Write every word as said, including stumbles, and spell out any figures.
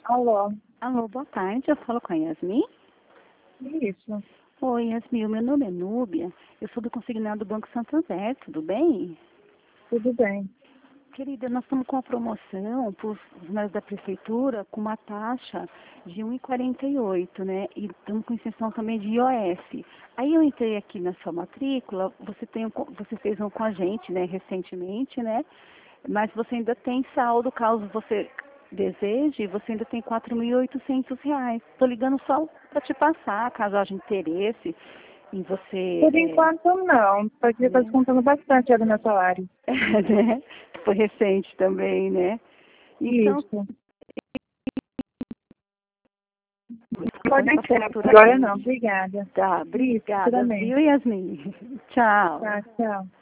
Alô, Alô, boa tarde. Eu falo com a Yasmin. isso, Oi, Yasmin. O meu nome é Núbia. Eu sou do consignado do Banco Santander. Tudo bem? tudo bem. Querida, nós estamos com uma promoção para os funcionários da prefeitura com uma taxa de um vírgula quarenta e oito, né? E estamos com isenção também de I O F. Aí eu entrei aqui na sua matrícula, você, tem, um co- você fez um com a gente, né, recentemente, né? Mas você ainda tem saldo, caso você deseje, você ainda tem quatro mil e oitocentos reais. Estou ligando só para te passar, caso haja interesse em você, Por é, enquanto não, porque está né? descontando bastante do meu salário. né? Foi recente também, né? Então, Isso. põe Pode sua ser, fatura agora não, aqui. obrigada. Tá, Isso, obrigada, futuramente. viu, Yasmin? Tchau. Tá, tchau.